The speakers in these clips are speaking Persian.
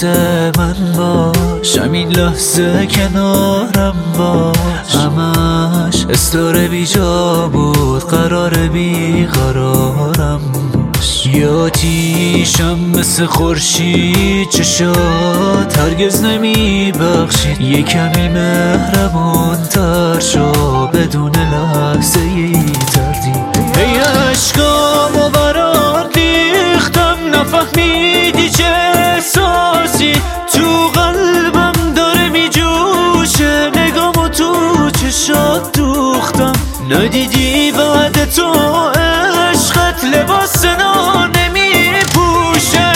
واسه من باش، همین لحظه کنارم باش. همش استاره بیجا بود، قرار بیقرارم باش. یا آتیشم مثل خورشید، چشات هرگز نمی بخشید. یه کمی مهربون تر شو بدون لحظه ای تردید. ای عشقامو برات ریختم، نفهمیدی چه احساسی تو قلبم داره می جوشه. نگامو تو چشات دوختم، ندیدی بعد تو عشقت لباس نا نمی پوشه.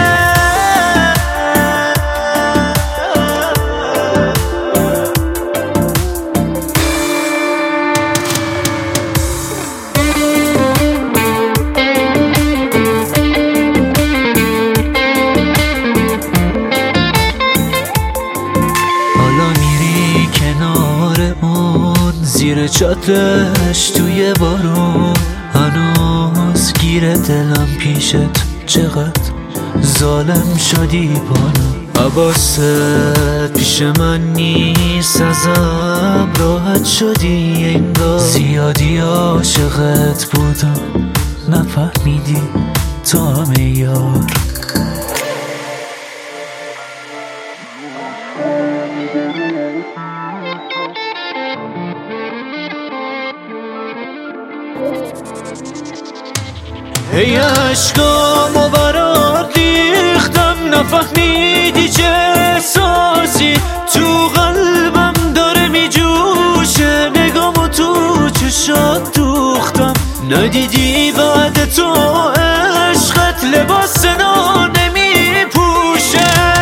زیر چترش توی بارون، هنوز گیر دلم پیشت. چقدر ظالم شدی بانو، عباست پیش من نیست، ازم راحت شدی انگار. زیادی عاشقت بودم، نفهمیدی تو همه یار. ای عشقامو برات ریختم، نفهمیدی چه احساسی تو قلبم داره می جوشه. نگامو تو چشات دوختم، ندیدی بعد تو عشقت لباس نا نمی پوشه.